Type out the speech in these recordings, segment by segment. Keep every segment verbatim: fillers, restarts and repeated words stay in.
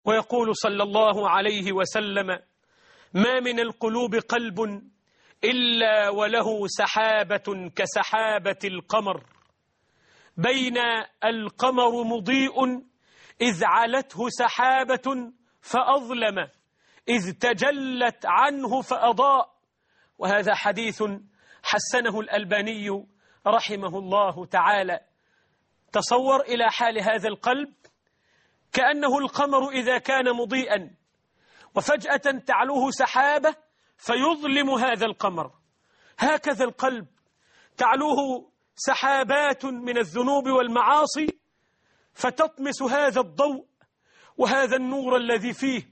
ويقول صلى الله عليه وسلم: ما من القلوب قلب إلا وله سحابة كسحابة القمر، بين القمر مضيء إذ علته سحابة فأظلم، إذ تجلت عنه فأضاء. وهذا حديث حسنه الألباني رحمه الله تعالى. تصور إلى حال هذا القلب كأنه القمر إذا كان مضيئا وفجأة تعلوه سحابة فيظلم هذا القمر. هكذا القلب تعلوه سحابات من الذنوب والمعاصي فتطمس هذا الضوء وهذا النور الذي فيه،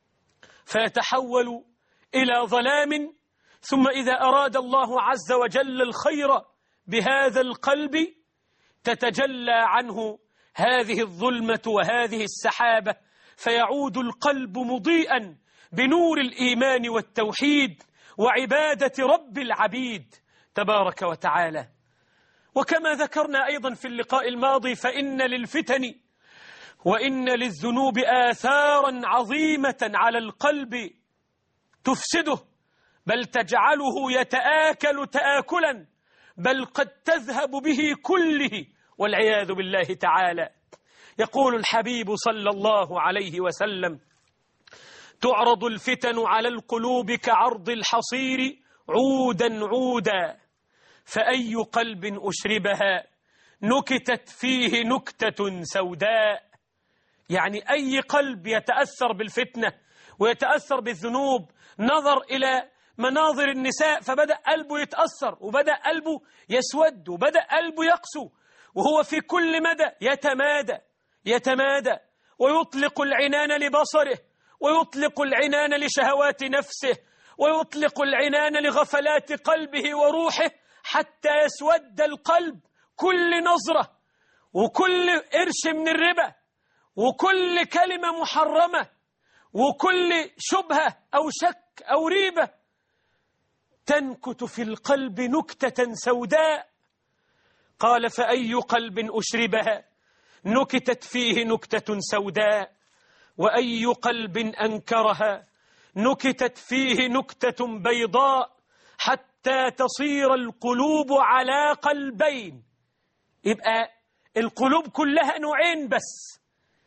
فيتحول إلى ظلام. ثم إذا أراد الله عز وجل الخير بهذا القلب تتجلى عنه هذه الظلمة وهذه السحابة، فيعود القلب مضيئا بنور الإيمان والتوحيد وعبادة رب العبيد تبارك وتعالى. وكما ذكرنا أيضا في اللقاء الماضي، فإن للفتن وإن للذنوب آثارا عظيمة على القلب تفسده، بل تجعله يتآكل تآكلا، بل قد تذهب به كله والعياذ بالله تعالى. يقول الحبيب صلى الله عليه وسلم: تعرض الفتن على القلوب كعرض الحصير عودا عودا، فأي قلب أشربها نكتت فيه نكتة سوداء. يعني أي قلب يتأثر بالفتنة ويتأثر بالذنوب، نظر إلى مناظر النساء فبدأ قلبه يتأثر وبدأ قلبه يسود وبدأ قلبه يقسو، وهو في كل مدى يتمادى يتمادى ويطلق العنان لبصره، ويطلق العنان لشهوات نفسه، ويطلق العنان لغفلات قلبه وروحه، حتى يسود القلب. كل نظرة وكل قرش من الربا وكل كلمة محرمة وكل شبهة أو شك أو ريبة تنكت في القلب نكتة سوداء. قال: فأي قلب أشربها نكتت فيه نكتة سوداء، وأي قلب أنكرها نكتت فيه نكتة بيضاء، حتى تصير القلوب على قلبين. يبقى القلوب كلها نوعين بس: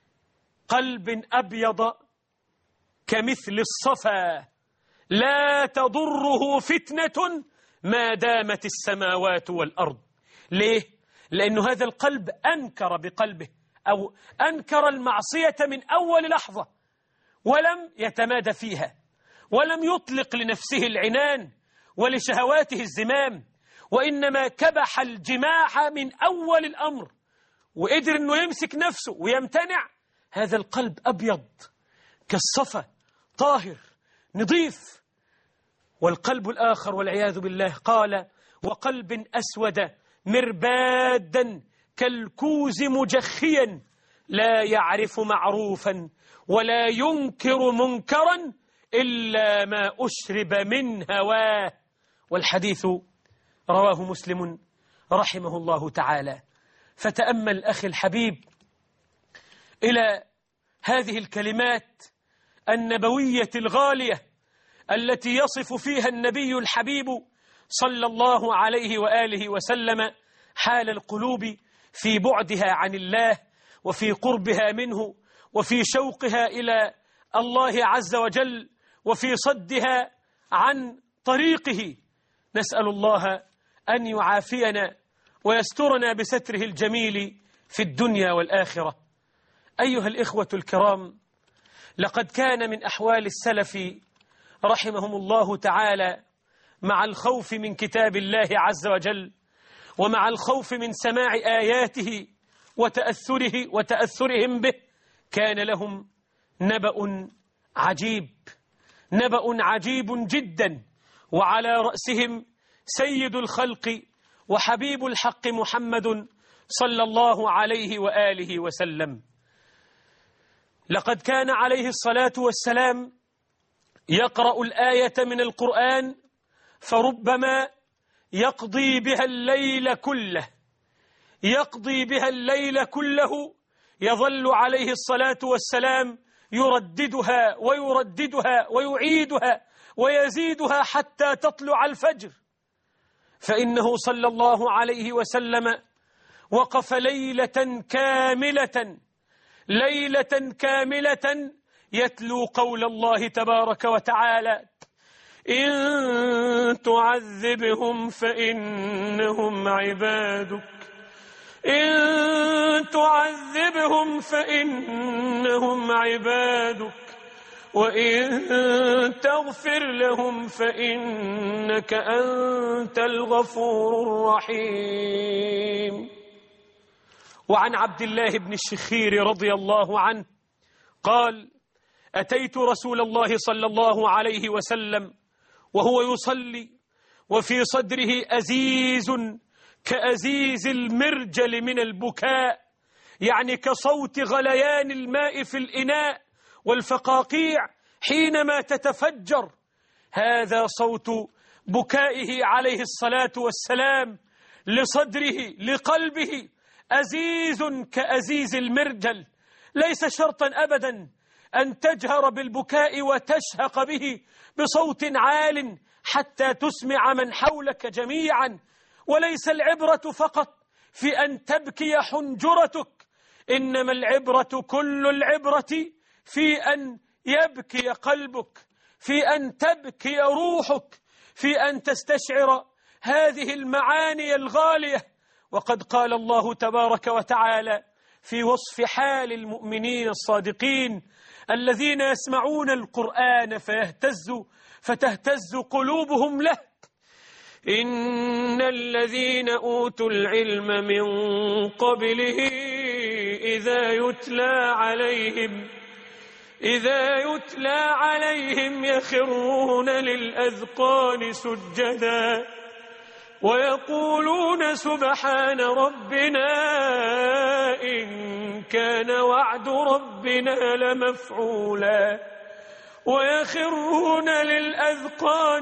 قلب أبيض كمثل الصفا لا تضره فتنة ما دامت السماوات والأرض. ليه؟ لأن هذا القلب أنكر بقلبه، أو أنكر المعصية من أول لحظة ولم يتمادى فيها، ولم يطلق لنفسه العنان ولشهواته الزمام، وإنما كبح الجماع من أول الأمر وقدر أنه يمسك نفسه ويمتنع. هذا القلب أبيض كالصفا، طاهر نظيف. والقلب الآخر والعياذ بالله قال: وقلب أسود مربادا كالكوز مجخيا لا يعرف معروفا ولا ينكر منكرا إلا ما أشرب من هواه. والحديث رواه مسلم رحمه الله تعالى. فتأمل أخي الحبيب إلى هذه الكلمات النبوية الغالية التي يصف فيها النبي الحبيب صلى الله عليه وآله وسلم حال القلوب في بعدها عن الله وفي قربها منه وفي شوقها إلى الله عز وجل وفي صدها عن طريقه. نسأل الله أن يعافينا ويسترنا بستره الجميل في الدنيا والآخرة. أيها الإخوة الكرام، لقد كان من أحوال السلف رحمهم الله تعالى مع الخوف من كتاب الله عز وجل ومع الخوف من سماع آياته وتأثره وتأثرهم به، كان لهم نبأ عجيب، نبأ عجيب جدا، وعلى رأسهم سيد الخلق وحبيب الحق محمد صلى الله عليه وآله وسلم. لقد كان عليه الصلاة والسلام يقرأ الآية من القرآن فربما يقضي بها الليل كله، يقضي بها الليل كله، يظل عليه الصلاة والسلام يرددها ويرددها ويعيدها ويزيدها حتى تطلع الفجر. فإنه صلى الله عليه وسلم وقف ليلة كاملة ليلة كاملة يتلو قول الله تبارك وتعالى: إن تعذبهم فإنهم عبادك إن تعذبهم فإنهم عبادك وإن تغفر لهم فإنك أنت الغفور الرحيم. وعن عبد الله بن الشخير رضي الله عنه قال: أتيت رسول الله صلى الله عليه وسلم وهو يصلي وفي صدره أزيز كأزيز المرجل من البكاء، يعني كصوت غليان الماء في الإناء والفقاقيع حينما تتفجر. هذا صوت بكائه عليه الصلاة والسلام لصدره لقلبه، أزيز كأزيز المرجل. ليس شرطا أبدا أن تجهر بالبكاء وتشهق به بصوت عال حتى تسمع من حولك جميعا، وليس العبرة فقط في أن تبكي حنجرتك، إنما العبرة كل العبرة في أن يبكي قلبك، في أن تبكي روحك، في أن تستشعر هذه المعاني الغالية. وقد قال الله تبارك وتعالى في وصف حال المؤمنين الصادقين الذين يسمعون القرآن فيهتز فتهتز قلوبهم له: إن الذين أوتوا العلم من قبله إذا يتلى عليهم إذا يتلى عليهم يخرون للأذقان سجدا ويقولون سبحان ربنا إن كان وعد ربنا لمفعولا ويخرون للأذقان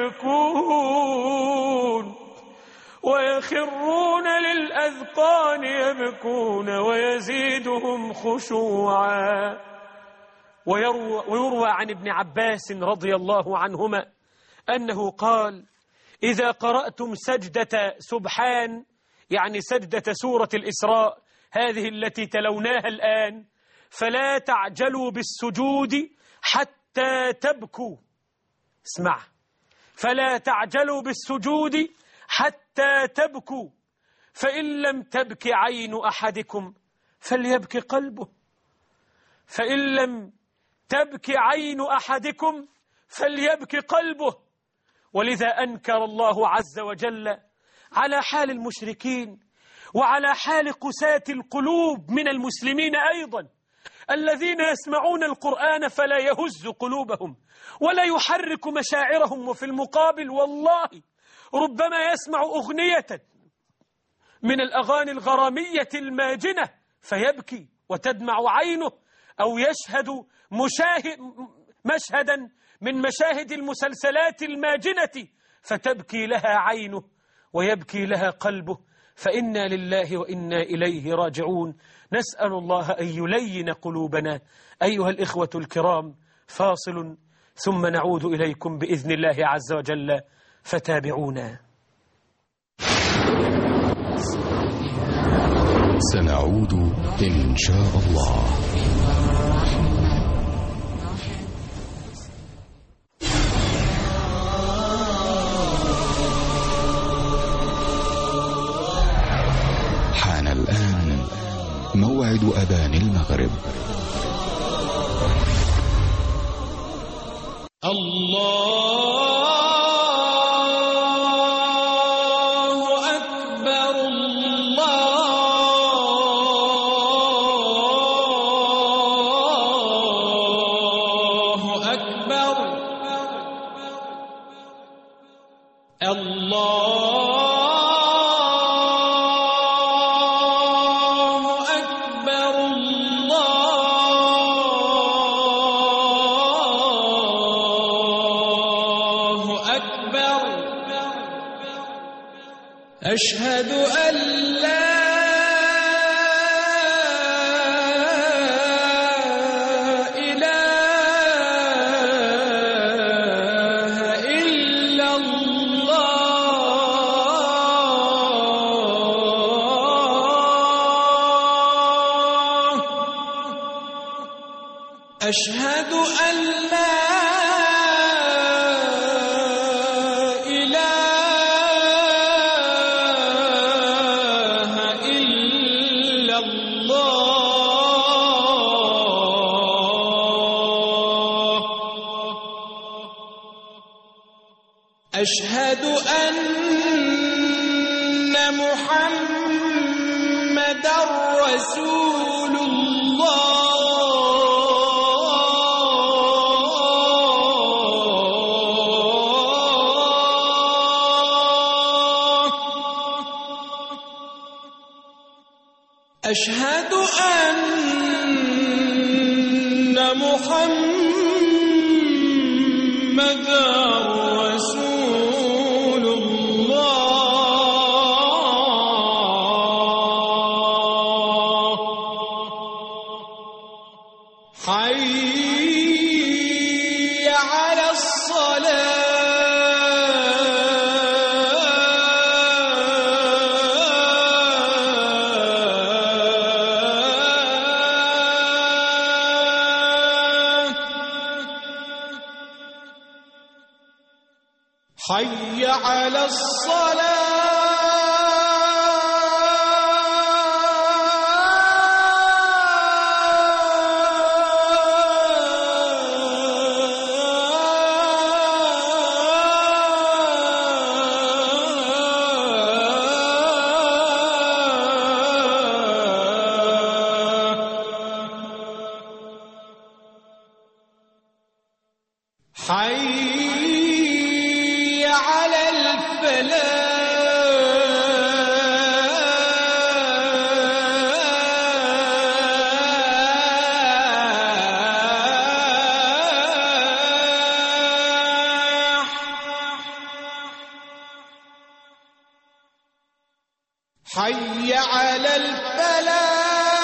يبكون ويخرون للأذقان يبكون ويزيدهم خشوعا. ويروى, ويروى عن ابن عباس رضي الله عنهما أنه قال: إذا قرأتم سجدة سبحان، يعني سجدة سورة الإسراء هذه التي تلوناها الآن، فلا تعجلوا بالسجود حتى تبكوا. اسمع: فلا تعجلوا بالسجود حتى تبكوا، فإن لم تبك عين أحدكم فليبكي قلبه فإن لم تبك عين أحدكم فليبكي قلبه. ولذا أنكر الله عز وجل على حال المشركين وعلى حال قساة القلوب من المسلمين أيضا، الذين يسمعون القرآن فلا يهز قلوبهم ولا يحرك مشاعرهم، وفي المقابل والله ربما يسمع أغنية من الأغاني الغرامية الماجنة فيبكي وتدمع عينه، أو يشهد مشاهد مشهدا من مشاهد المسلسلات الماجنة فتبكي لها عينه ويبكي لها قلبه. فإنا لله وإنا إليه راجعون. نسأل الله أن يلين قلوبنا. أيها الإخوة الكرام، فاصل ثم نعود إليكم بإذن الله عز وجل، فتابعونا. سنعود إن شاء الله. حان الآن موعد أذان المغرب. الله أكبر الله أكبر الله أشهد أن لا إله أشهد أن لا إله إلا الله. أشهد أن محمدًا رسول الله. أشهد أن محمدًا رسول الله. حي على الصلاة. حي على الصلاة. حي على الفلاح. حي على الفلاح.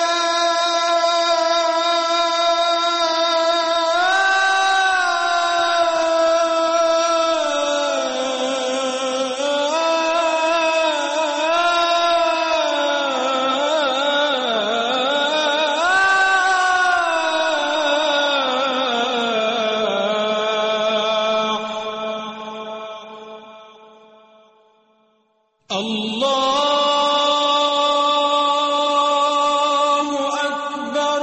الله أكبر.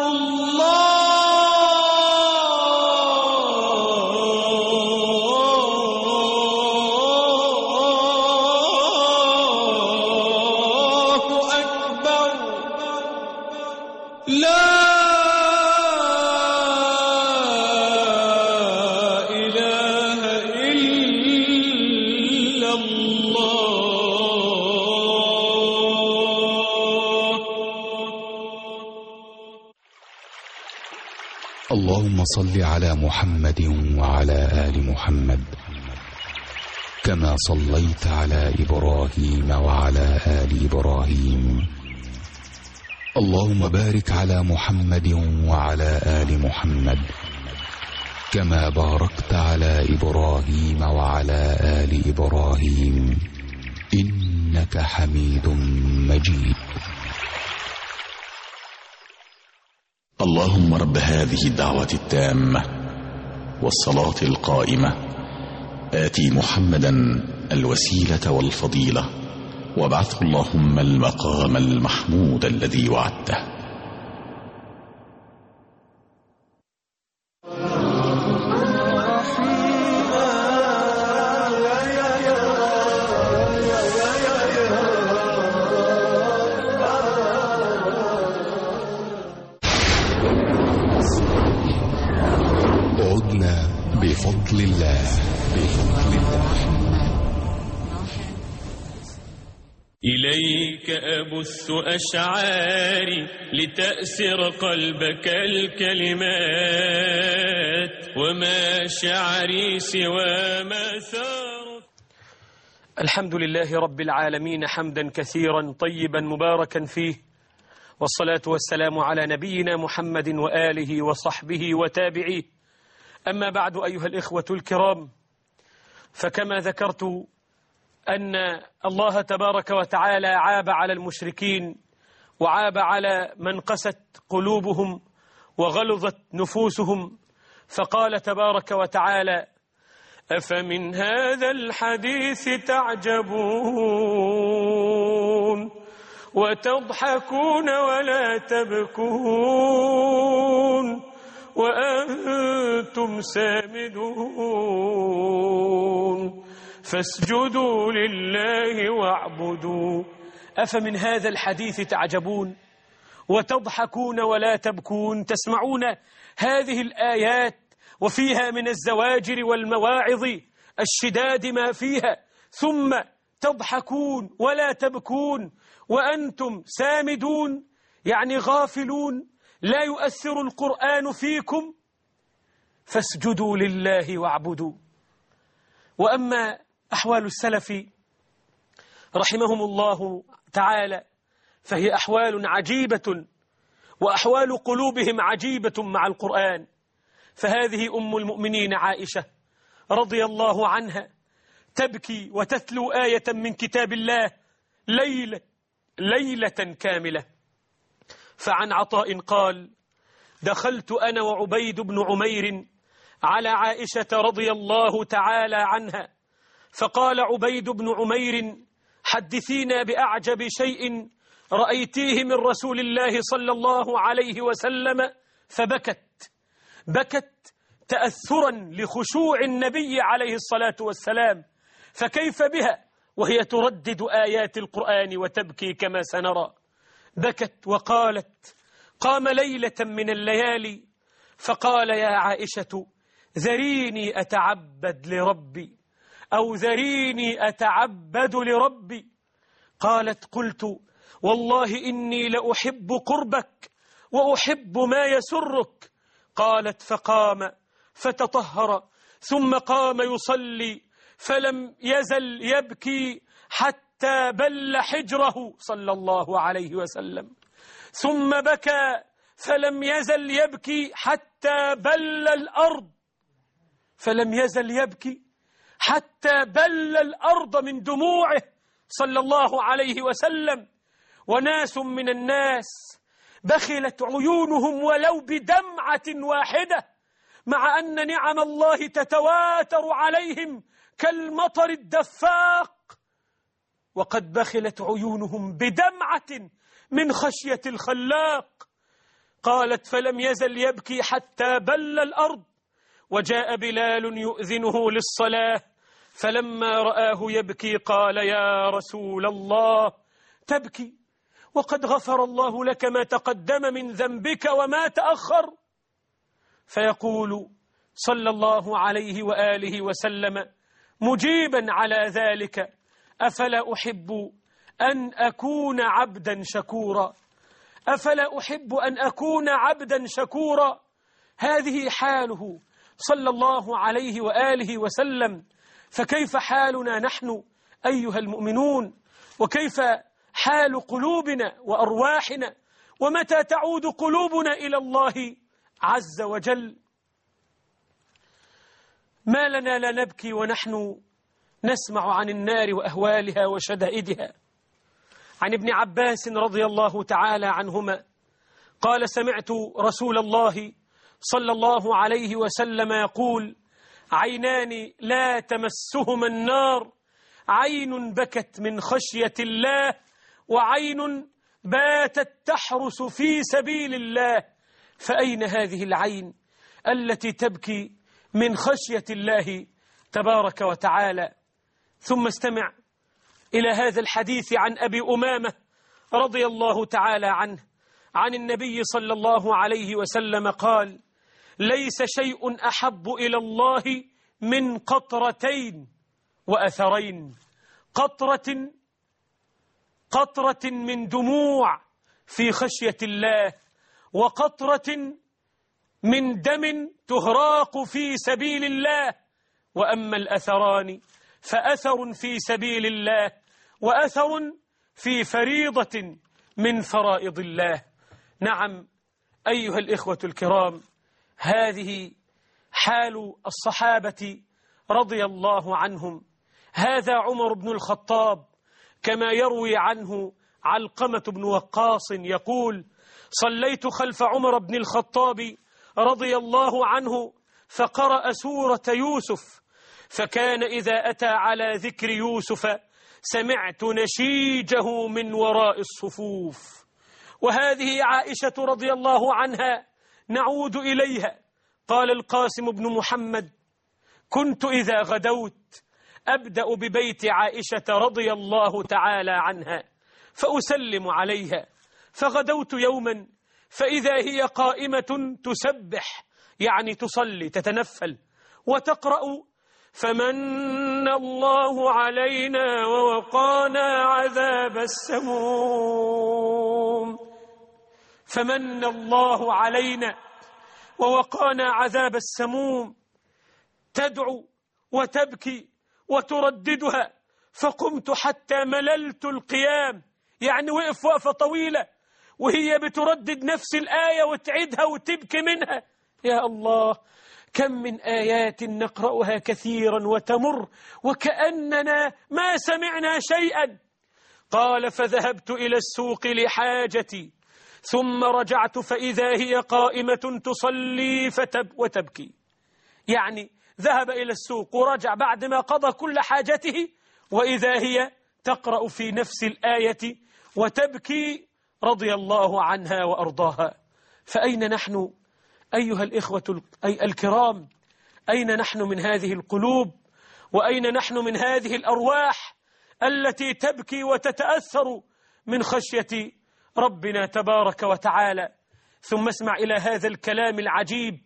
الله أكبر. لا إله إلا الله. اللهم صل على محمد وعلى آل محمد كما صليت على إبراهيم وعلى آل إبراهيم. اللهم بارك على محمد وعلى آل محمد كما باركت على إبراهيم وعلى آل إبراهيم إنك حميد مجيد. اللهم رب هذه الدعوة التامة والصلاة القائمة آتي محمدا الوسيلة والفضيلة وابعثه اللهم المقام المحمود الذي وعدته. عدنا بفضل الله بفضل الله. إليك أبث أشعاري لتأسر قلبك الكلمات وما شعري سوى ما ثار. الحمد لله رب العالمين حمدا كثيرا طيبا مباركا فيه، والصلاة والسلام على نبينا محمد وآله وصحبه وتابعيه. أما بعد أيها الإخوة الكرام، فكما ذكرت أن الله تبارك وتعالى عاب على المشركين وعاب على من قست قلوبهم وغلظت نفوسهم، فقال تبارك وتعالى: أفمن هذا الحديث تعجبون وتضحكون ولا تبكون وأنتم سامدون فاسجدوا لله واعبدوا. أفمن هذا الحديث تعجبون وتضحكون ولا تبكون. تسمعون هذه الآيات وفيها من الزواجر والمواعظ الشداد ما فيها، ثم تضحكون ولا تبكون وأنتم سامدون، يعني غافلون، لا يؤثر القرآن فيكم. فاسجدوا لله واعبدوا. وأما أحوال السلف رحمهم الله تعالى فهي أحوال عجيبة، وأحوال قلوبهم عجيبة مع القرآن. فهذه أم المؤمنين عائشة رضي الله عنها تبكي وتتلو آية من كتاب الله ليلة, ليلة كاملة. فعن عطاء قال: دخلت أنا وعبيد بن عمير على عائشة رضي الله تعالى عنها، فقال عبيد بن عمير: حدثينا بأعجب شيء رأيتيه من رسول الله صلى الله عليه وسلم. فبكت بكت تأثرا لخشوع النبي عليه الصلاة والسلام، فكيف بها وهي تردد آيات القرآن وتبكي كما سنرى. بكت وقالت: قام ليلة من الليالي فقال: يا عائشة ذريني أتعبد لربي، أو ذريني أتعبد لربي. قالت: قلت: والله إني لأحب قربك وأحب ما يسرك. قالت: فقام فتطهر ثم قام يصلي فلم يزل يبكي حتى بل حجره صلى الله عليه وسلم، ثم بكى فلم يزل يبكي حتى بل الأرض، فلم يزل يبكي حتى بل الأرض من دموعه صلى الله عليه وسلم. وناس من الناس بخلت عيونهم ولو بدمعة واحدة، مع أن نعم الله تتواتر عليهم كالمطر الدفاق، وقد بخلت عيونهم بدمعة من خشية الخلاق. قالت: فلم يزل يبكي حتى بل الأرض. وجاء بلال يؤذنه للصلاة، فلما رآه يبكي قال: يا رسول الله تبكي وقد غفر الله لك ما تقدم من ذنبك وما تأخر. فيقول صلى الله عليه وآله وسلم مجيبا على ذلك: أفلا أحب أن أكون عبدا شكورا، أفلا أحب أن أكون عبدا شكورا. هذه حاله صلى الله عليه وآله وسلم. فكيف حالنا نحن أيها المؤمنون؟ وكيف حال قلوبنا وأرواحنا؟ ومتى تعود قلوبنا إلى الله عز وجل؟ ما لنا لا نبكي ونحن نسمع عن النار وأهوالها وشدائدها. عن ابن عباس رضي الله تعالى عنهما قال: سمعت رسول الله صلى الله عليه وسلم يقول: عينان لا تمسهما النار، عين بكت من خشية الله، وعين باتت تحرس في سبيل الله. فأين هذه العين التي تبكي من خشية الله تبارك وتعالى؟ ثم استمع إلى هذا الحديث عن أبي أمامة رضي الله تعالى عنه عن النبي صلى الله عليه وسلم قال: ليس شيء أحب إلى الله من قطرتين وأثرين، قطرة قطرة من دموع في خشية الله، وقطرة من دم تهراق في سبيل الله. وأما الأثران فأثر في سبيل الله وأثر في فريضة من فرائض الله. نعم أيها الإخوة الكرام، هذه حال الصحابة رضي الله عنهم. هذا عمر بن الخطاب كما يروي عنه علقمة بن وقاص يقول: صليت خلف عمر بن الخطاب رضي الله عنه فقرأ سورة يوسف، فكان إذا أتى على ذكر يوسف سمعت نشيجه من وراء الصفوف. وهذه عائشة رضي الله عنها نعود إليها. قال القاسم بن محمد: كنت إذا غدوت أبدأ ببيت عائشة رضي الله تعالى عنها فأسلم عليها، فغدوت يوما فإذا هي قائمة تسبح، يعني تصلي تتنفل، وتقرأ: فمن الله علينا ووقانا عذاب السموم. فمن الله علينا ووقانا عذاب السموم، تدعو وتبكي وترددها. فقمت حتى مللت القيام، يعني وقف وقفة طويلة وهي بتردد نفس الآية وتعيدها وتبكي منها. يا الله، كم من آيات نقرأها كثيرا وتمر وكأننا ما سمعنا شيئا. قال: فذهبت إلى السوق لحاجتي ثم رجعت فإذا هي قائمة تصلي فتب وتبكي. يعني ذهب إلى السوق ورجع بعد ما قضى كل حاجته وإذا هي تقرأ في نفس الآية وتبكي رضي الله عنها وأرضاها. فأين نحن أيها الإخوة الكرام؟ أين نحن من هذه القلوب؟ وأين نحن من هذه الأرواح التي تبكي وتتأثر من خشية ربنا تبارك وتعالى؟ ثم اسمع إلى هذا الكلام العجيب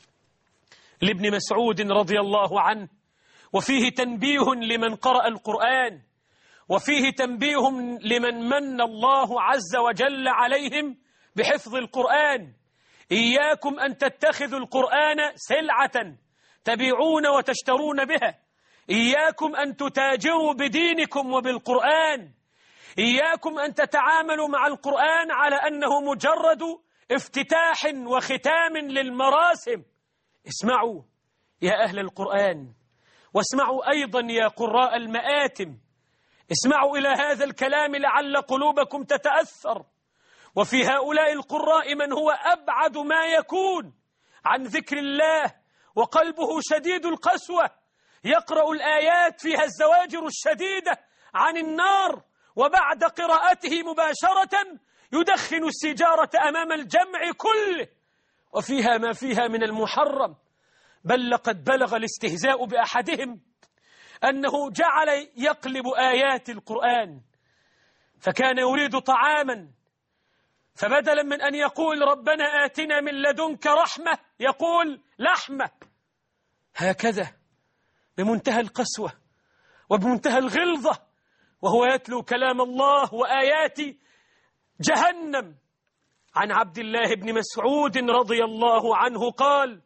لابن مسعود رضي الله عنه، وفيه تنبيه لمن قرأ القرآن، وفيه تنبيه لمن من الله عز وجل عليهم بحفظ القرآن. إياكم أن تتخذوا القرآن سلعة تبيعون وتشترون بها. إياكم أن تتاجروا بدينكم وبالقرآن. إياكم أن تتعاملوا مع القرآن على أنه مجرد افتتاح وختام للمراسم. اسمعوا يا أهل القرآن، واسمعوا أيضا يا قراء المآتم، اسمعوا إلى هذا الكلام لعل قلوبكم تتأثر. وفي هؤلاء القراء من هو أبعد ما يكون عن ذكر الله وقلبه شديد القسوة، يقرأ الآيات فيها الزواجر الشديدة عن النار، وبعد قراءته مباشرة يدخن السيجارة أمام الجمع كله، وفيها ما فيها من المحرم. بل لقد بلغ الاستهزاء بأحدهم أنه جعل يقلب آيات القرآن، فكان يريد طعاما، فبدلا من أن يقول ربنا آتنا من لدنك رحمة يقول لحمة، هكذا بمنتهى القسوة وبمنتهى الغلظة، وهو يتلو كلام الله وآيات جهنم. عن عبد الله بن مسعود رضي الله عنه قال: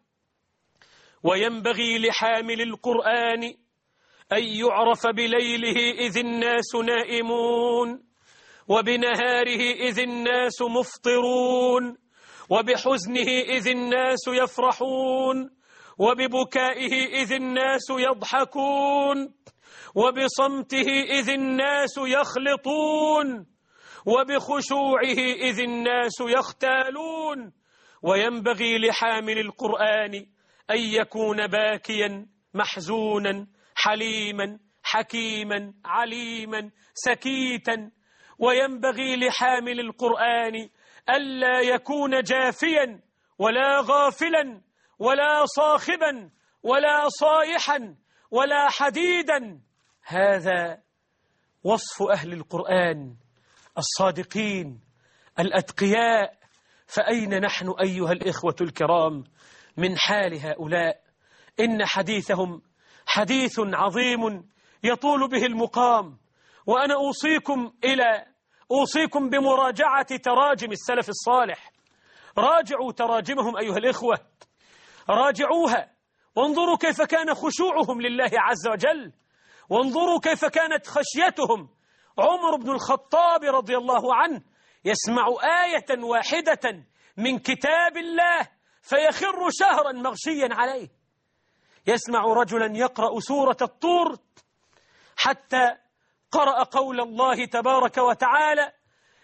وينبغي لحامل القرآن أن يعرف بليله إذ الناس نائمون، وبنهاره إذ الناس مفطرون، وبحزنه إذ الناس يفرحون، وببكائه إذ الناس يضحكون، وبصمته إذ الناس يخلطون، وبخشوعه إذ الناس يختالون. وينبغي لحامل القرآن أن يكون باكيا محزونا حليما حكيما عليما سكيتا. وينبغي لحامل القرآن ألا يكون جافيا ولا غافلا ولا صاخبا ولا صائحا ولا حديدا. هذا وصف أهل القرآن الصادقين الأتقياء. فأين نحن أيها الإخوة الكرام من حال هؤلاء؟ إن حديثهم حديث عظيم يطول به المقام، وأنا أوصيكم إلى أوصيكم بمراجعة تراجم السلف الصالح. راجعوا تراجمهم أيها الإخوة، راجعوها وانظروا كيف كان خشوعهم لله عز وجل، وانظروا كيف كانت خشيتهم. عمر بن الخطاب رضي الله عنه يسمع آية واحدة من كتاب الله فيخر شهرا مغشيا عليه. يسمع رجلا يقرأ سورة الطور حتى قرأ قول الله تبارك وتعالى: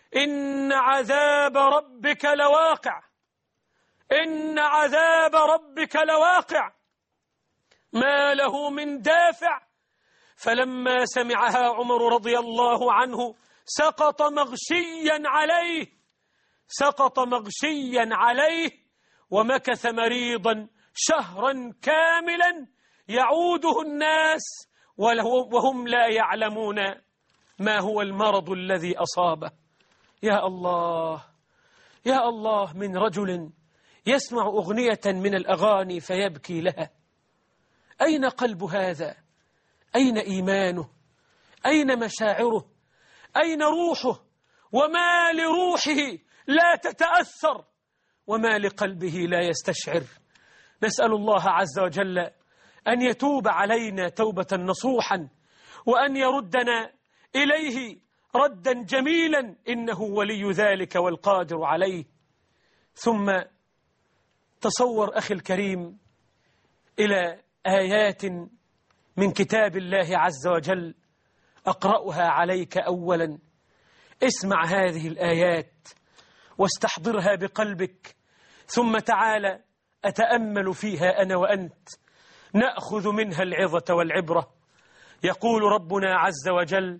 إن عذاب ربك لواقع، إن عذاب ربك لواقع ما له من دافع. فلما سمعها عمر رضي الله عنه سقط مغشيا عليه، سقط مغشيا عليه، ومكث مريضا شهرا كاملا يعوده الناس وهم لا يعلمون ما هو المرض الذي أصابه. يا الله يا الله، من رجل يسمع أغنية من الأغاني فيبكي لها. أين قلب هذا؟ أين إيمانه؟ أين مشاعره؟ أين روحه؟ وما لروحه لا تتأثر، وما لقلبه لا يستشعر. نسأل الله عز وجل أن يتوب علينا توبة نصوحا، وأن يردنا إليه ردا جميلا، إنه ولي ذلك والقادر عليه. ثم تصور أخي الكريم إلى آيات من كتاب الله عز وجل أقرأها عليك. أولا اسمع هذه الآيات واستحضرها بقلبك، ثم تعال أتأمل فيها أنا وأنت، نأخذ منها العظة والعبرة. يقول ربنا عز وجل: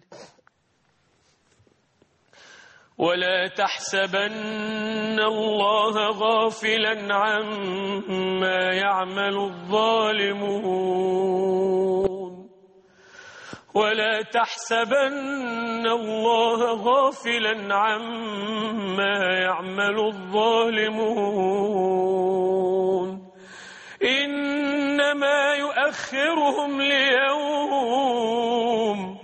ولا تحسبن الله غافلا عما يعمل الظالمون، ولا تحسبن الله غافلا عما يعمل الظالمون، إنما يؤخرهم ليوم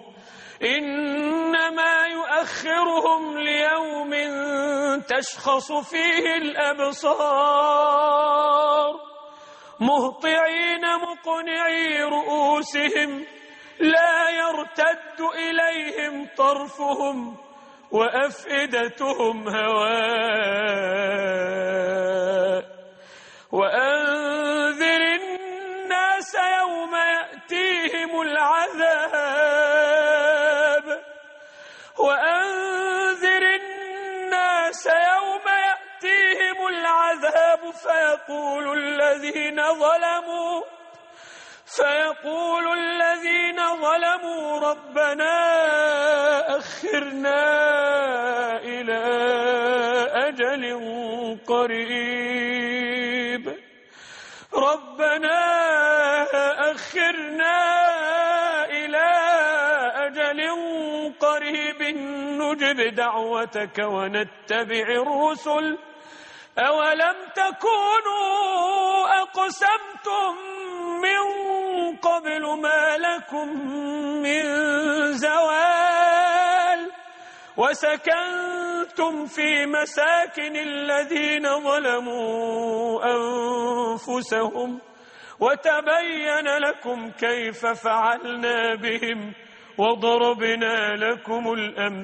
إنما يؤخرهم ليوم تشخص فيه الأبصار، مهطعين مقنعي رؤوسهم لا يرتد إليهم طرفهم وأفئدتهم هواء. وأنذر الناس يوم يأتيهم العذاب وأنذر الناس يوم يأتيهم العذاب فيقول الذين ظلموا فيقول الذين ظلموا ربنا أخرنا إلى أجل قريب ربنا أخرنا إلى أجل قريب نجب دعوتك ونتبع الرسل أولم تكونوا أقسمتم من قبل ما لكم من زوال وسكنتم في مساكن الذين ظلموا أنفسهم وتبين لكم كيف فعلنا بهم وضربنا لكم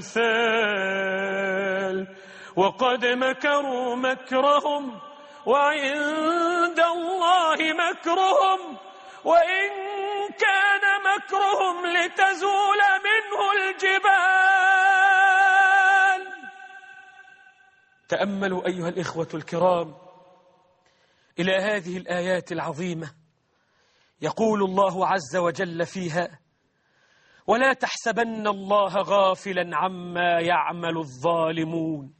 الأمثال وقد مكروا مكرهم وعند الله مكرهم وإن كان مكرهم لتزول منه الجبال. تأملوا أيها الإخوة الكرام إلى هذه الآيات العظيمة. يقول الله عز وجل فيها: ولا تحسبن الله غافلا عما يعمل الظالمون.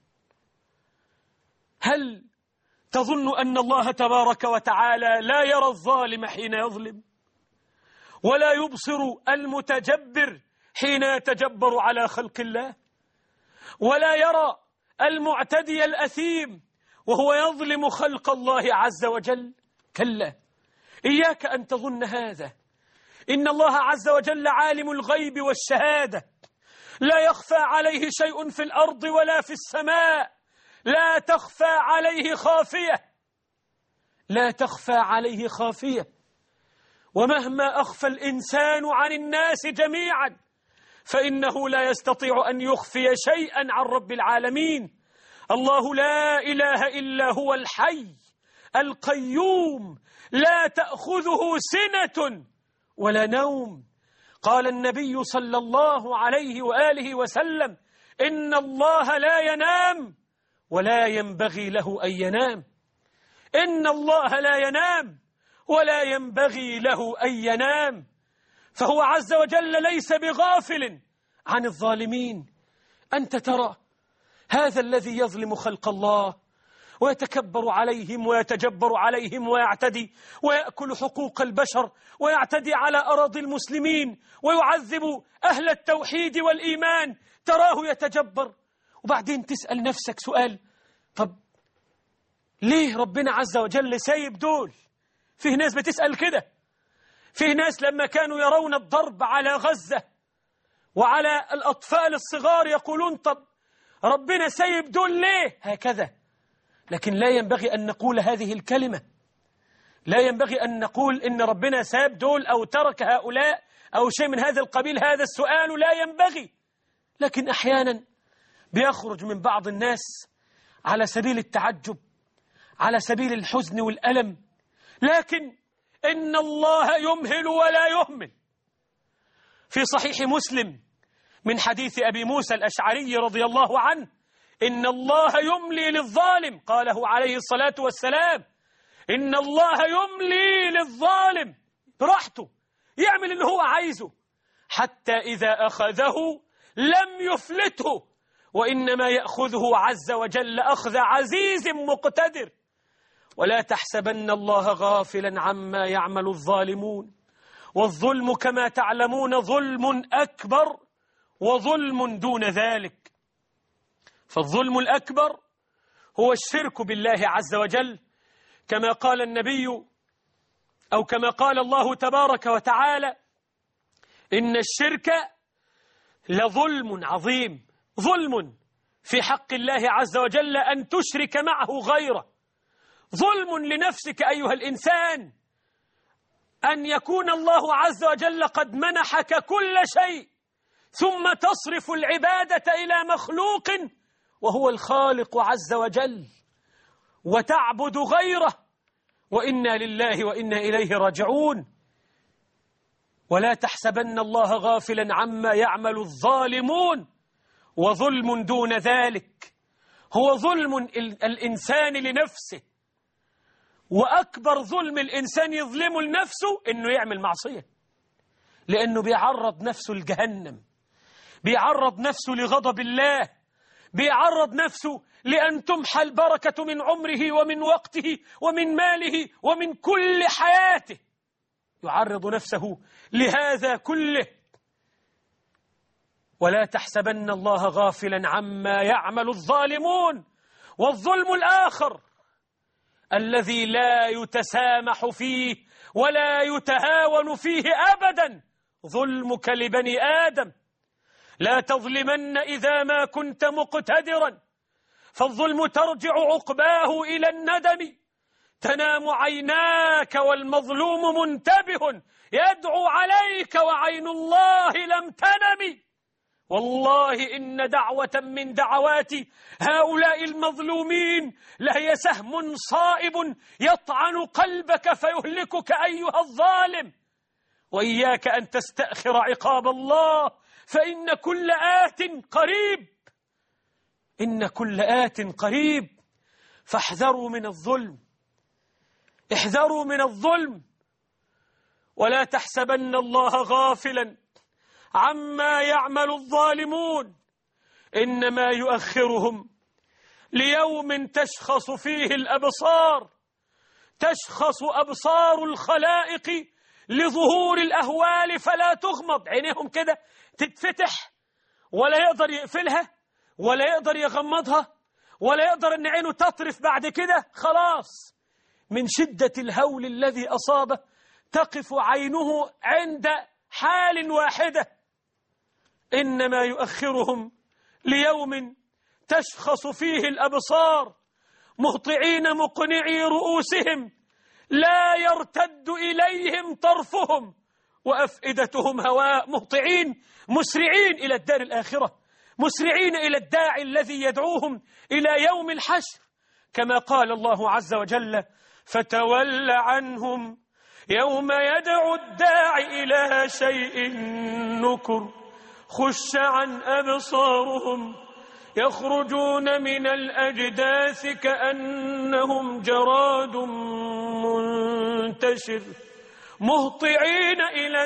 هل تظن أن الله تبارك وتعالى لا يرى الظالم حين يظلم، ولا يبصر المتجبر حين يتجبر على خلق الله، ولا يرى المعتدي الأثيم وهو يظلم خلق الله عز وجل؟ كلا، إياك أن تظن هذا. إن الله عز وجل عالم الغيب والشهادة، لا يخفى عليه شيء في الأرض ولا في السماء، لا تخفى عليه خافية، لا تخفى عليه خافية. ومهما أخفى الإنسان عن الناس جميعا فإنه لا يستطيع أن يخفي شيئا عن رب العالمين. الله لا إله إلا هو الحي القيوم، لا تأخذه سنة ولا نوم. قال النبي صلى الله عليه وآله وسلم: إن الله لا ينام ولا ينبغي له أن ينام. إن الله لا ينام ولا ينبغي له أن ينام. فهو عز وجل ليس بغافل عن الظالمين. أنت ترى هذا الذي يظلم خلق الله ويتكبر عليهم ويتجبر عليهم ويعتدي ويأكل حقوق البشر ويعتدي على أراضي المسلمين ويعذب أهل التوحيد والإيمان، تراه يتجبر. وبعدين تسأل نفسك سؤال، طب ليه ربنا عز وجل سايب دول؟ فيه ناس بتسأل كده. فيه ناس لما كانوا يرون الضرب على غزة وعلى الأطفال الصغار يقولون طب ربنا سايب دول ليه هكذا. لكن لا ينبغي أن نقول هذه الكلمة، لا ينبغي أن نقول إن ربنا ساب دول أو ترك هؤلاء أو شيء من هذا القبيل. هذا السؤال لا ينبغي. لكن أحيانا بيخرج من بعض الناس على سبيل التعجب، على سبيل الحزن والألم، لكن إن الله يمهل ولا يهمل. في صحيح مسلم من حديث أبي موسى الأشعري رضي الله عنه: إن الله يملي للظالم، قاله عليه الصلاة والسلام، إن الله يملي للظالم براحته، يعمل اللي هو عايزه، حتى إذا أخذه لم يفلته، وإنما يأخذه عز وجل أخذ عزيز مقتدر. ولا تحسبن الله غافلا عما يعمل الظالمون، والظلم كما تعلمون ظلم أكبر وظلم دون ذلك. فالظلم الأكبر هو الشرك بالله عز وجل، كما قال النبي أو كما قال الله تبارك وتعالى: إن الشرك لظلم عظيم. ظلم في حق الله عز وجل أن تشرك معه غيره، ظلم لنفسك أيها الإنسان أن يكون الله عز وجل قد منحك كل شيء ثم تصرف العبادة إلى مخلوق وهو الخالق عز وجل وتعبد غيره، وإنا لله وإنا إليه راجعون. ولا تحسبن الله غافلا عما يعمل الظالمون، وظلم دون ذلك هو ظلم الإنسان لنفسه. وأكبر ظلم الإنسان يظلم لنفسه إنه يعمل معصية، لأنه بيعرض نفسه لجهنم، بيعرض نفسه لغضب الله، بيعرض نفسه لأن تمحى البركة من عمره ومن وقته ومن ماله ومن كل حياته، يعرض نفسه لهذا كله. ولا تحسبن الله غافلا عما يعمل الظالمون. والظلم الآخر الذي لا يتسامح فيه ولا يتهاون فيه أبدا ظلمك لبني آدم. لا تظلمن إذا ما كنت مقتدرا، فالظلم ترجع عقباه إلى الندم. تنام عيناك والمظلوم منتبه يدعو عليك وعين الله لم تنم. والله إن دعوة من دعوات هؤلاء المظلومين لهي سهم صائب يطعن قلبك فيهلكك أيها الظالم. وإياك أن تستأخر عقاب الله، فإن كل آت قريب، إن كل آت قريب. فاحذروا من الظلم، احذروا من الظلم. ولا تحسبن الله غافلا عما يعمل الظالمون، إنما يؤخرهم ليوم تشخص فيه الأبصار، تشخص أبصار الخلائق لظهور الأهوال فلا تغمض. عينيهم كده تتفتح ولا يقدر يقفلها ولا يقدر يغمضها ولا يقدر أن عينه تطرف بعد كده، خلاص من شدة الهول الذي أصابه تقف عينه عند حال واحدة. إنما يؤخرهم ليوم تشخص فيه الأبصار مهطعين مقنعي رؤوسهم لا يرتد إليهم طرفهم وأفئدتهم هواء. مهطعين مسرعين إلى الدار الآخرة، مسرعين إلى الداعي الذي يدعوهم إلى يوم الحشر، كما قال الله عز وجل: فتول عنهم يوم يدعو الداعي إلى شيء نكر خش عن أبصارهم يخرجون من الأجداث كأنهم جراد منتشر مهطعين إلى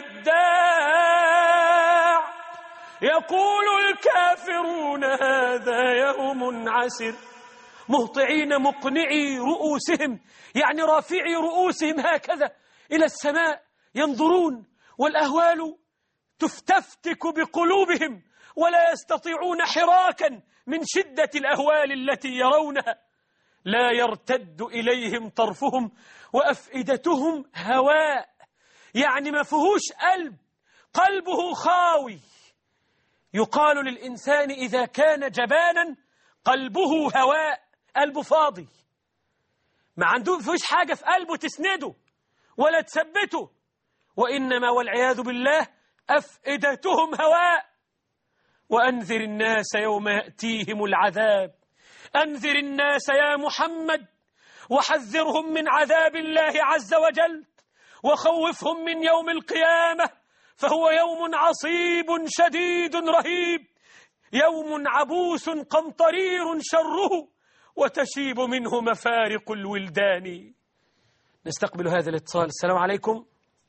الداع يقول الكافرون هذا يوم عسر. مهطعين مقنعي رؤوسهم، يعني رافعي رؤوسهم هكذا إلى السماء ينظرون، والأهوال تفتفتك بقلوبهم ولا يستطيعون حراكا من شدة الأهوال التي يرونها. لا يرتد إليهم طرفهم وأفئدتهم هواء، يعني ما فيهوش قلب، قلبه خاوي. يقال للإنسان إذا كان جبانا قلبه هواء، قلبه فاضي، ما عنده فيش حاجة في قلبه تسنده ولا تثبته، وإنما والعياذ بالله أفئدتهم هواء. وأنذر الناس يوم يأتيهم العذاب، أنذر الناس يا محمد وحذرهم من عذاب الله عز وجل، وخوفهم من يوم القيامة، فهو يوم عصيب شديد رهيب، يوم عبوس قمطرير شره وتشيب منه مفارق الولدان. نستقبل هذا الاتصال. السلام عليكم.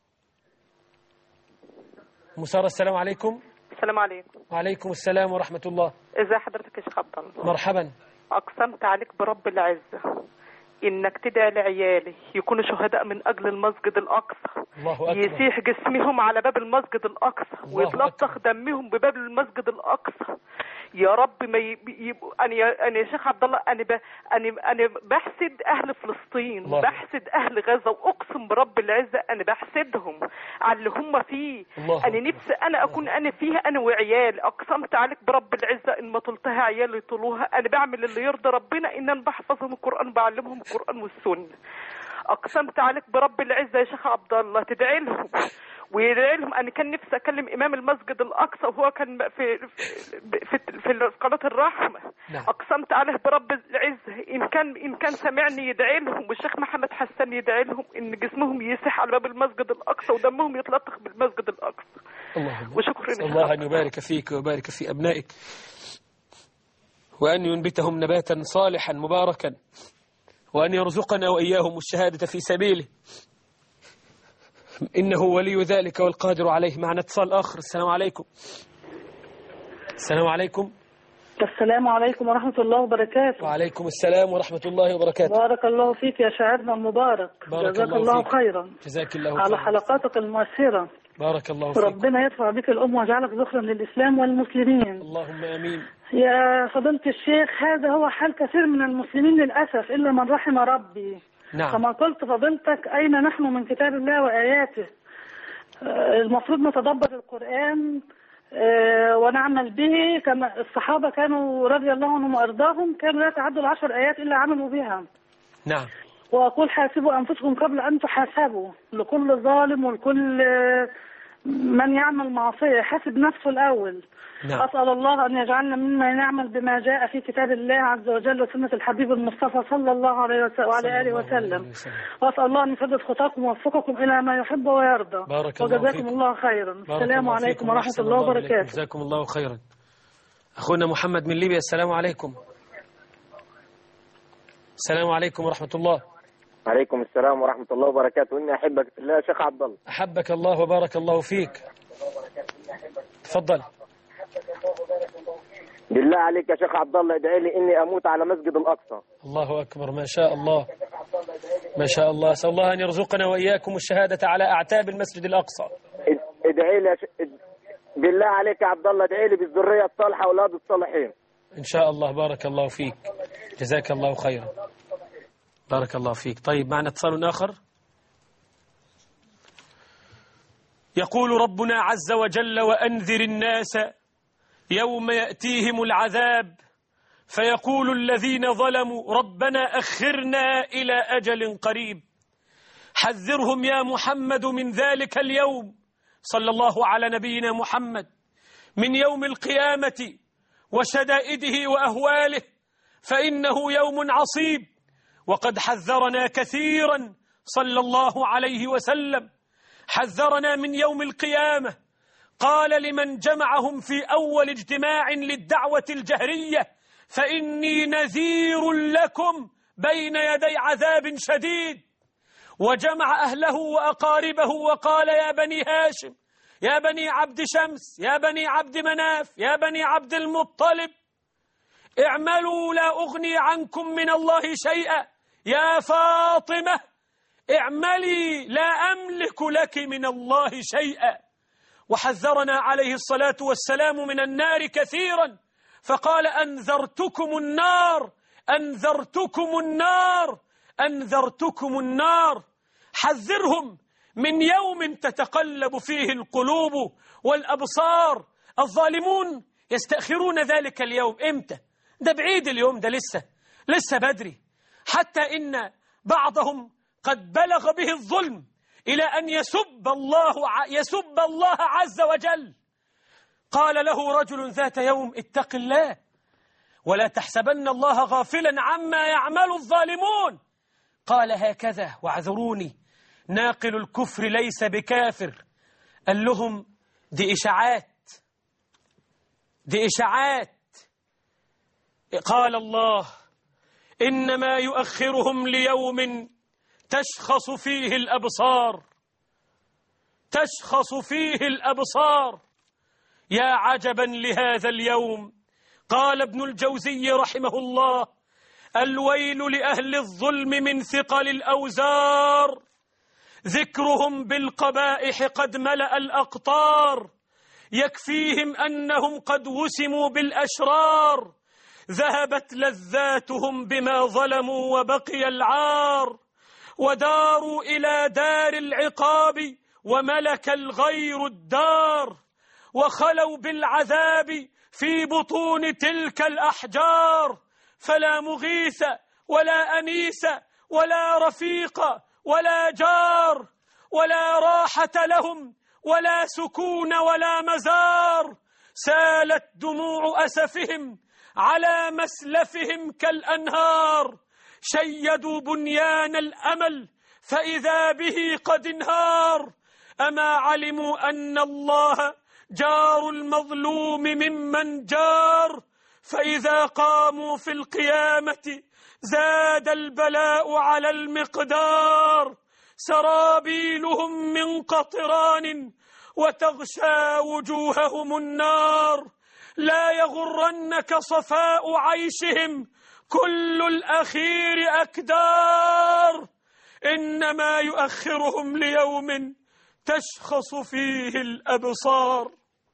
مسارة، السلام عليكم. السلام عليكم. وعليكم السلام ورحمة الله. ازي حضرتك يا شيخ عبد الله؟ مرحبا. اقسمت عليك برب العزة انك تدعي لعيالي يكونوا شهداء من اجل المسجد الاقصى، الله أكبر. يسيح جسمهم على باب المسجد الاقصى ويتلطخ دمهم بباب المسجد الاقصى. يا رب ما يبقوا. انا يا انا يا شيخ عبد الله، انا ب... انا انا بحسد اهل فلسطين، الله. بحسد اهل غزه، واقسم برب العزه انا بحسدهم على اللي هم فيه. الله. انا نفسي انا اكون انا فيها، انا وعيالي. اقسمت عليك برب العزه ان ما طلتها عيالي يطلوها. انا بعمل اللي يرضي ربنا، ان انا بحفظهم القران، بعلمهم القران والسنه. اقسمت عليك برب العزه يا شيخ عبد الله تدعي لهم ويدعي لهم. انا كان نفسي اكلم امام المسجد الاقصى وهو كان في في في, في قناه الرحمه. نعم. اقسمت عليه برب العزه ان كان ان كان سمعني يدعي لهم، والشيخ محمد حسن يدعي لهم ان جسمهم يسح على باب المسجد الاقصى ودمهم يتلطخ بالمسجد الاقصى. الله. وشكرا. الله ان يبارك فيك ويبارك في ابنائك، وان ينبتهم نباتا صالحا مباركا، وان يرزقنا واياهم الشهاده في سبيله، إنه ولي ذلك والقادر عليه. معنا اتصال آخر. السلام عليكم. السلام عليكم. السلام عليكم ورحمة الله وبركاته. وعليكم السلام ورحمة الله وبركاته. بارك الله فيك يا شاعرنا المبارك. جزاك الله, الله خيرا. جزاك الله على خيرا. حلقاتك المؤثرة. بارك الله فيك. ربنا يرفع بك الأمة ويجعلك ذخرا للإسلام والمسلمين. اللهم آمين. يا فضيلة الشيخ، هذا هو حال كثير من المسلمين للأسف إلا من رحم ربي. نعم. كما قلت فضيلتك، أين نحن من كتاب الله وآياته؟ المفروض نتدبر القرآن ونعمل به، كما الصحابة كانوا رضي الله عنهم وأرضاهم كانوا لا يتعدوا العشر آيات إلا عملوا بها. نعم. وأقول حاسبوا أنفسكم قبل أن تحاسبوا. لكل ظالم ولكل من يعمل معصية حاسب نفسه الأول. نعم. أسأل الله أن يجعلنا ممن يعمل بما جاء في كتاب الله عز وجل وسنة الحبيب المصطفى صلى الله عليه وسلم وعلى آله وسلم. وأسأل الله أن يسدد خطاكم ويوفقكم إلى ما يحب ويرضى. بارك الله فيكم. وجزاكم الله خيرا. السلام عليكم ورحمة الله وبركاته. جزاكم الله خيرا. أخونا محمد من ليبيا. السلام عليكم. السلام عليكم ورحمة الله. عليكم السلام ورحمة الله وبركاته. إني أحبك في الله يا شيخ عبد الله. أحبك الله وبارك الله فيك. تفضل. بالله عليك يا شيخ عبد الله ادعي لي إني أموت على مسجد الأقصى. الله أكبر، ما شاء الله ما شاء الله. أسأل الله أن يرزقنا وإياكم الشهادة على أعتاب المسجد الأقصى. ادعي لي ش... بالله عليك يا عبد الله ادعي لي بالذرية الصالحة وأولاد الصالحين إن شاء الله. بارك الله فيك، جزاك الله خيرا. بارك الله فيك. طيب، معنا اتصال آخر. يقول ربنا عز وجل: وأنذر الناس يوم يأتيهم العذاب فيقول الذين ظلموا ربنا أخرنا إلى أجل قريب. حذرهم يا محمد من ذلك اليوم، صلى الله على نبينا محمد، من يوم القيامة وشدائده وأهواله، فإنه يوم عصيب. وقد حذرنا كثيرا صلى الله عليه وسلم، حذرنا من يوم القيامة. قال لمن جمعهم في أول اجتماع للدعوة الجهرية فإني نذير لكم بين يدي عذاب شديد. وجمع أهله وأقاربه وقال يا بني هاشم، يا بني عبد شمس، يا بني عبد مناف، يا بني عبد المطلب، اعملوا لا أغني عنكم من الله شيئا. يا فاطمة اعملي لا أملك لك من الله شيئا. وحذرنا عليه الصلاة والسلام من النار كثيرا، فقال أنذرتكم النار، أنذرتكم النار، أنذرتكم النار. حذرهم من يوم تتقلب فيه القلوب والأبصار. الظالمون يستأخرون ذلك اليوم. إمتى؟ ده بعيد اليوم، ده لسه لسه بدري. حتى إن بعضهم قد بلغ به الظلم إلى أن يسب الله يسب الله عز وجل. قال له رجل ذات يوم اتق الله ولا تحسبن الله غافلا عما يعمل الظالمون. قال هكذا واعذروني، ناقل الكفر ليس بكافر. قال لهم دي إشاعات، دي إشاعات. قال الله إنما يؤخرهم ليوم تشخص فيه الأبصار، تشخص فيه الأبصار. يا عجبا لهذا اليوم. قال ابن الجوزي رحمه الله الويل لأهل الظلم من ثقل الأوزار، ذكرهم بالقبائح قد ملأ الأقطار، يكفيهم أنهم قد وسموا بالأشرار، ذهبت لذاتهم بما ظلموا وبقي العار، وداروا إلى دار العقاب وملك الغير الدار، وخلوا بالعذاب في بطون تلك الأحجار، فلا مغيث ولا أنيس ولا رفيق ولا جار، ولا راحة لهم ولا سكون ولا مزار، سالت دموع أسفهم على مسلفهم كالأنهار، شيدوا بنيان الأمل فإذا به قد انهار، أما علموا أن الله جار المظلوم ممن جار، فإذا قاموا في القيامة زاد البلاء على المقدار، سرابيلهم من قطران وتغشى وجوههم النار، لا يغرنك صفاء عيشهم كل الأخير أكدار، إنما يؤخرهم ليوم تشخص فيه الأبصار.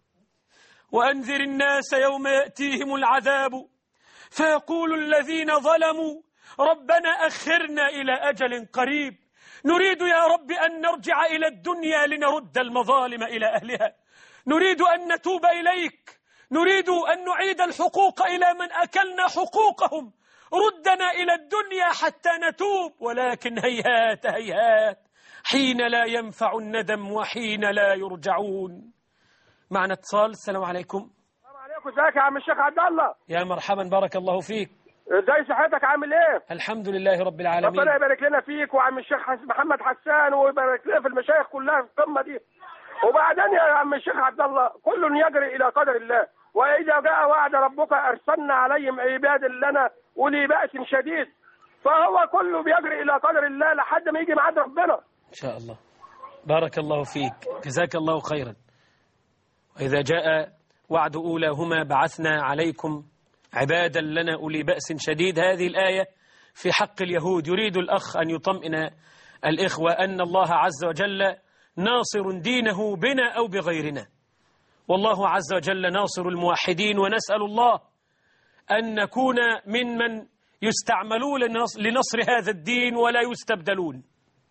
وأنذر الناس يوم يأتيهم العذاب فيقول الذين ظلموا ربنا أخرنا إلى أجل قريب، نريد يا رب أن نرجع إلى الدنيا لنرد المظالم إلى أهلها، نريد أن نتوب إليك، نريد أن نعيد الحقوق إلى من أكلنا حقوقهم، ردنا إلى الدنيا حتى نتوب، ولكن هيهات هيهات، حين لا ينفع الندم وحين لا يرجعون. معنا اتصال. السلام عليكم. السلام عليكم. ازيك يا عم الشيخ عبد الله؟ يا مرحبا، بارك الله فيك. ازاي صحتك، عامل ايه؟ الحمد لله رب العالمين. ربنا يبارك لنا فيك وعم الشيخ محمد حسان، ويبارك لنا في المشايخ كلها في القمه دي. وبعدين يا عم الشيخ عبد الله كل يجري الى قدر الله، واذا جاء وعد ربك ارسلنا عليهم عباد لنا اولي باس شديد، فهو كله بيجري الى قدر الله لحد ما يجي ميعاد ربنا ان شاء الله. بارك الله فيك، جزاك الله خيرا. وإذا جاء وعد أولاهما بعثنا عليكم عبادا لنا أولي بأس شديد. هذه الآية في حق اليهود. يريد الأخ أن يطمئن الإخوة أن الله عز وجل ناصر دينه بنا أو بغيرنا، والله عز وجل ناصر الموحدين، ونسأل الله أن نكون ممن يستعملون لنصر هذا الدين ولا يستبدلون.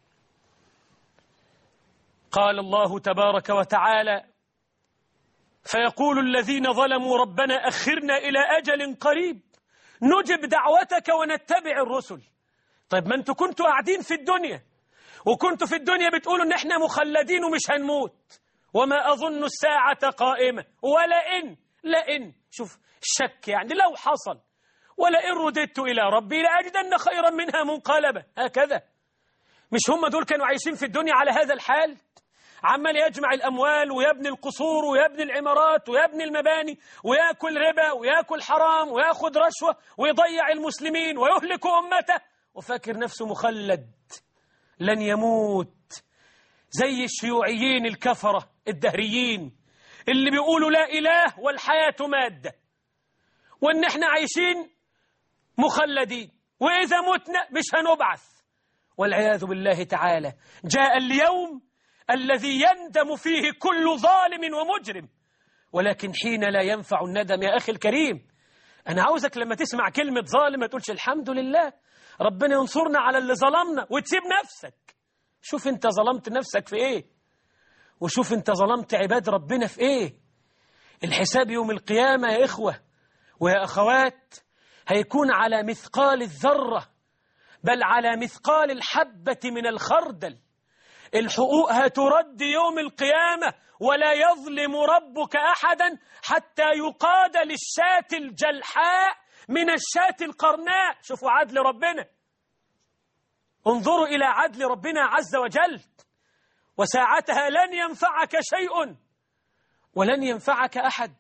قال الله تبارك وتعالى فيقول الذين ظلموا ربنا أخرنا إلى أجل قريب نجب دعوتك ونتبع الرسل. طيب ما أنتوا كنتوا قاعدين في الدنيا وكنتوا في الدنيا بتقولوا إن إحنا مخلدين ومش هنموت، وما أظن الساعة قائمة ولئن لئن شوف الشك يعني لو حصل، ولئن رددت إلى ربي لأجدن خيرا منها منقلبا. هكذا مش هم دول كانوا عايشين في الدنيا على هذا الحال؟ عمال يجمع الأموال ويبني القصور ويبني العمارات ويبني المباني ويأكل ربا ويأكل حرام ويأخذ رشوة ويضيع المسلمين ويهلك أمته وفاكر نفسه مخلد لن يموت، زي الشيوعيين الكفرة الدهريين اللي بيقولوا لا إله والحياة مادة، وإن احنا عايشين مخلدين وإذا متنا مش هنبعث. والعياذ بالله تعالى. جاء اليوم الذي يندم فيه كل ظالم ومجرم، ولكن حين لا ينفع الندم يا أخي الكريم. أنا عاوزك لما تسمع كلمة ظالم ما تقولش الحمد لله ربنا ينصرنا على اللي ظلمنا وتسيب نفسك. شوف انت ظلمت نفسك في ايه، وشوف انت ظلمت عباد ربنا في ايه. الحساب يوم القيامة يا إخوة ويا أخوات هيكون على مثقال الذرة، بل على مثقال الحبة من الخردل. الحقوق هترد يوم القيامة، ولا يظلم ربك أحدا حتى يقاد للشاة الجلحاء من الشاة القرناء. شوفوا عدل ربنا، انظروا إلى عدل ربنا عز وجل. وساعتها لن ينفعك شيء ولن ينفعك أحد.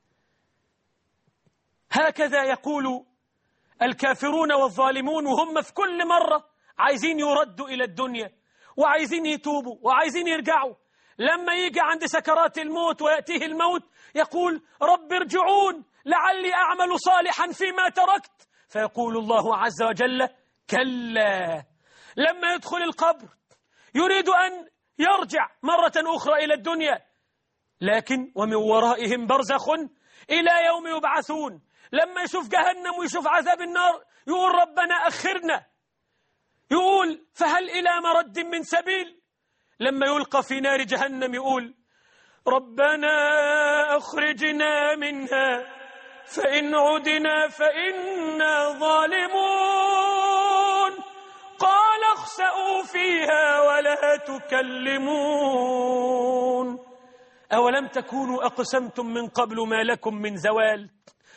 هكذا يقول الكافرون والظالمون وهم في كل مرة عايزين يردوا إلى الدنيا وعايزين يتوبوا وعايزين يرجعوا. لما يجي عند سكرات الموت ويأتيه الموت يقول رب ارجعون لعلي أعمل صالحا فيما تركت، فيقول الله عز وجل كلا. لما يدخل القبر يريد أن يرجع مرة أخرى إلى الدنيا، لكن ومن ورائهم برزخ إلى يوم يبعثون. لما يشوف جهنم ويشوف عذاب النار يقول ربنا أخرنا، يقول فهل إلى مرد من سبيل. لما يلقى في نار جهنم يقول ربنا أخرجنا منها فإن عدنا فإنا ظالمون قال اخسأوا فيها ولا تكلمون أولم تكونوا أقسمتم من قبل ما لكم من زوال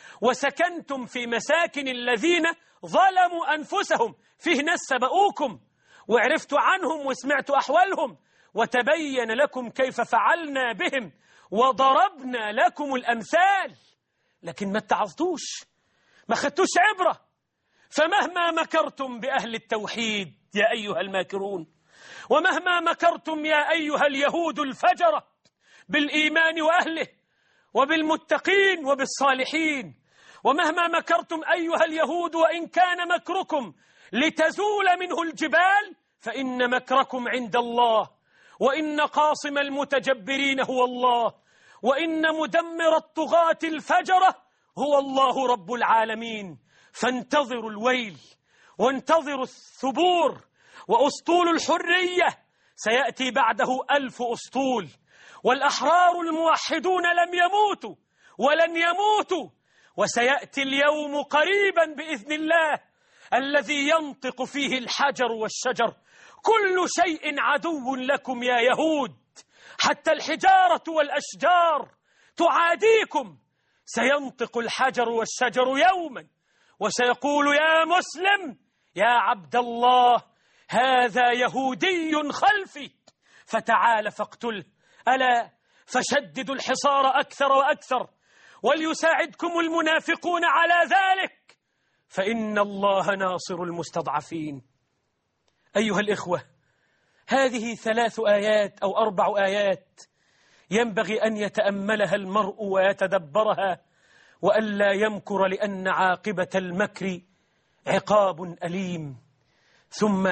وسكنتم في مساكن الذين ظلموا أنفسهم. فيه ناس سبقوكم وعرفتوا عنهم وسمعتوا أحوالهم وتبين لكم كيف فعلنا بهم وضربنا لكم الأمثال، لكن ما اتعظتوش، ما خدتوش عبرة. فمهما مكرتم بأهل التوحيد يا أيها الماكرون، ومهما مكرتم يا أيها اليهود الفجرة بالإيمان وأهله وبالمتقين وبالصالحين، ومهما مكرتم أيها اليهود وإن كان مكركم لتزول منه الجبال فإن مكركم عند الله، وإن قاصم المتجبرين هو الله، وإن مدمر الطغاة الفجرة هو الله رب العالمين. فانتظروا الويل وانتظروا الثبور، وأسطول الحرية سيأتي بعده ألف أسطول، والأحرار الموحدون لم يموتوا ولن يموتوا، وسيأتي اليوم قريبا بإذن الله الذي ينطق فيه الحجر والشجر كل شيء عدو لكم يا يهود، حتى الحجارة والأشجار تعاديكم. سينطق الحجر والشجر يوما وسيقول يا مسلم يا عبد الله هذا يهودي خلفي فتعال فاقتله. ألا فشددوا الحصار أكثر وأكثر، وليساعدكم المنافقون على ذلك، فإن الله ناصر المستضعفين. أيها الإخوة، هذه ثلاث آيات أو أربع آيات ينبغي أن يتأملها المرء ويتدبرها وألا يمكر، لأن عاقبة المكر عقاب أليم. ثم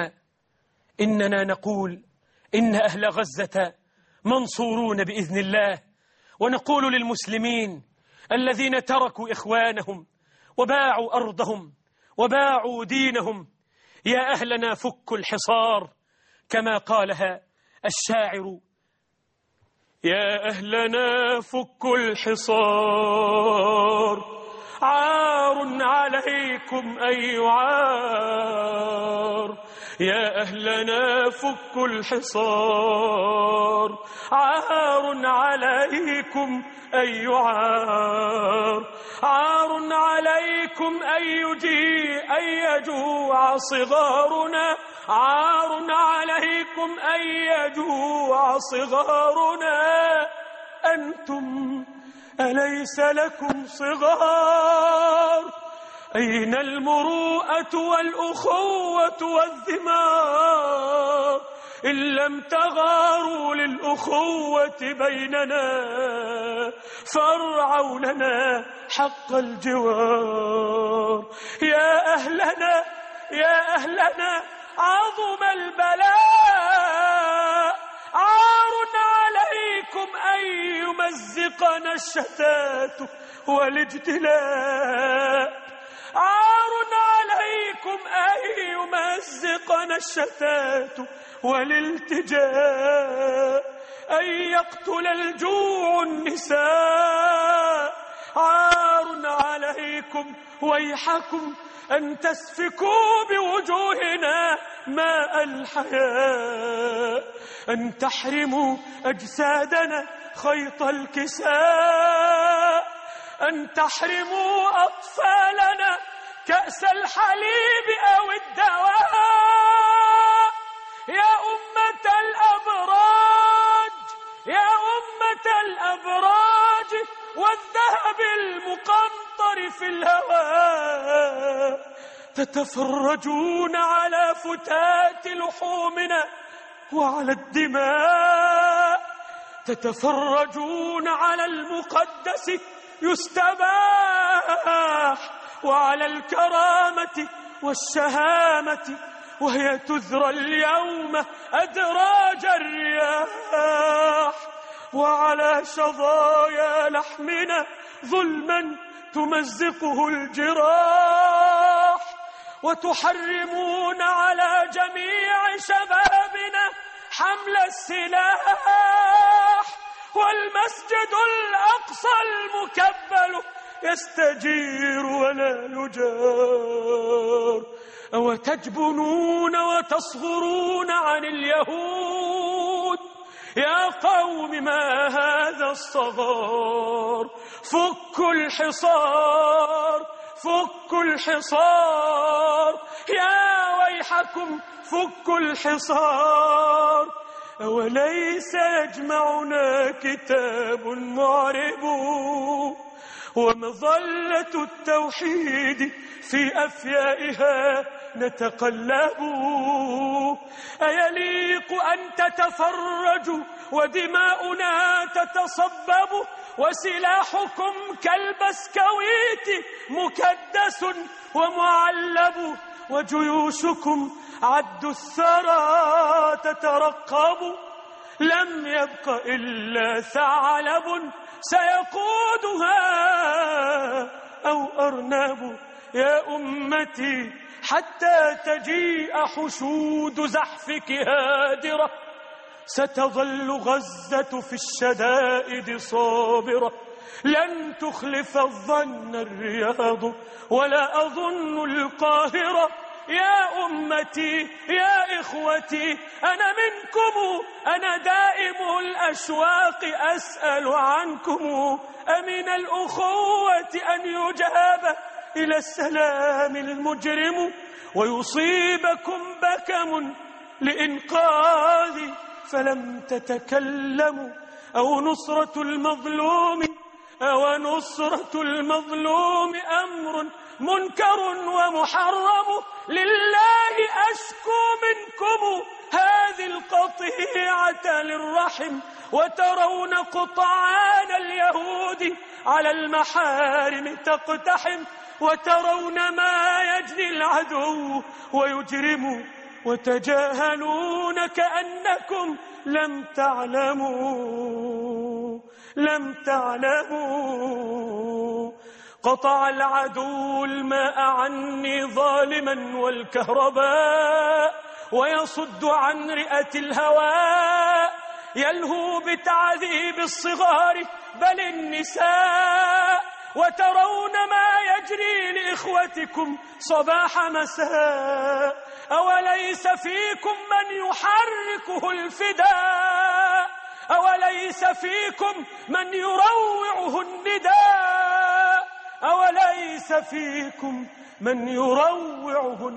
إننا نقول إن أهل غزة منصورون بإذن الله، ونقول للمسلمين الذين تركوا إخوانهم وباعوا أرضهم وباعوا دينهم يا أهلنا فكوا الحصار، كما قالها الشاعر يا أهلنا فكوا الحصار عار عليكم أي عار، يا أهلنا فكوا الحصار، عار عليكم أي عار، عار عليكم أن يجيء أن يجوع صغارنا، عار عليكم أن يجوع صغارنا. أنتم أليس لكم صغار؟ أين المروءة والأخوة والذمار؟ إن لم تغاروا للأخوة بيننا فارعوا لنا حق الجوار. يا أهلنا يا أهلنا عظم البلاء، عار عليكم أن يمزقنا الشتات والاجتلاء، عار عليكم أن يمزقنا الشتات والالتجاء، أن يقتل الجوع النساء، عار عليكم ويحكم أن تسفكوا بوجوهنا ماء الحياة، أن تحرموا أجسادنا خيط الكساء، أن تحرموا أطفالنا كأس الحليب أو الدواء. يا أمة الأبراج يا أمة الأبراج والذهب المقنطر في الهواء، تتفرجون على فتات لحومنا وعلى الدماء، تتفرجون على المقدس يستباح وعلى الكرامة والشهامة وهي تذرى اليوم أدراج الرياح، وعلى شظايا لحمنا ظلما تمزقه الجراح، وتحرمون على جميع شبابنا حمل السلاح، والمسجد الأقصى المكبل يستجير ولا يجار. أو تجبنون وتصغرون عن اليهود؟ يا قوم ما هذا الصغار؟ فكوا الحصار فكوا الحصار، يا ويحكم فكوا الحصار. أوليس يجمعنا كتاب معرب ومظلة التوحيد في أفيائها نتقلب؟ أيليق أن تتفرجوا ودماؤنا تتصبب، وسلاحكم كالبسكويت مكدس ومعلب، وجيوشكم عد الثرى تترقب؟ لم يبق إلا ثعلب سيقودها أو أرنب. يا أمتي حتى تجيء حشود زحفك هادرة، ستظل غزة في الشدائد صابرة، لن تخلف الظن الرياض ولا أظن القاهرة. يا أمتي يا إخوتي أنا منكم، أنا دائم الأشواق أسأل عنكم، أمن الأخوة أن يجاب إلى السلام المجرم، ويصيبكم بكم لإنقاذ فلم تتكلموا، أو نصرة المظلوم أو نصرة المظلوم أمر منكر ومحرم. لله أشكو منكم هذه القطيعة للرحم، وترون قطعان اليهود على المحارم تقتحم، وترون ما يجني العدو ويجرم، وتجاهلون كأنكم لم تعلموا لم تعلموا. قطع العدو الماء عني ظالما والكهرباء، ويصد عن رئة الهواء، يلهو بتعذيب الصغار بل النساء، وترون ما يجري لإخوتكم صباح مساء. أوليس فيكم من يحركه الفداء أوليس فيكم من يروعه النداء أوليس فيكم من يروعه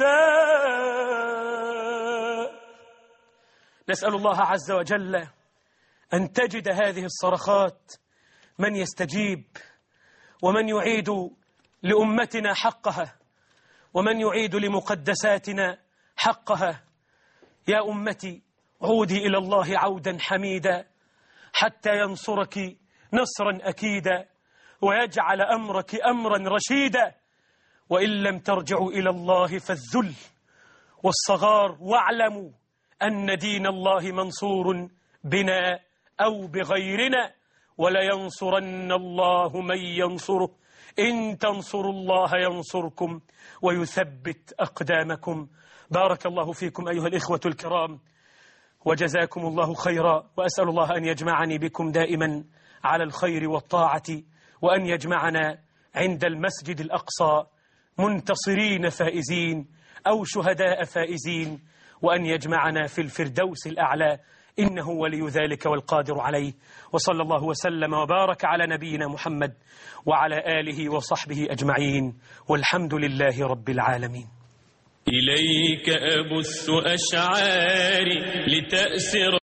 النداء. نسأل الله عز وجل أن تجد هذه الصرخات من يستجيب، ومن يعيد لأمتنا حقها، ومن يعيد لمقدساتنا حقها. يا أمتي عودي إلى الله عودا حميدا حتى ينصرك نصرا أكيدا ويجعل أمرك أمرا رشيدا. وإن لم ترجعوا إلى الله فالذل والصغار، واعلموا أن دين الله منصور بنا أو بغيرنا، ولينصرن الله من ينصره، إن تنصروا الله ينصركم ويثبت أقدامكم. بارك الله فيكم أيها الإخوة الكرام، وجزاكم الله خيرا، وأسأل الله أن يجمعني بكم دائما على الخير والطاعة، وأن يجمعنا عند المسجد الأقصى منتصرين فائزين أو شهداء فائزين، وأن يجمعنا في الفردوس الأعلى، إنه ولي ذلك والقادر عليه. وصلى الله وسلم وبارك على نبينا محمد وعلى آله وصحبه أجمعين، والحمد لله رب العالمين. إليك أبث أشعاري لتأسر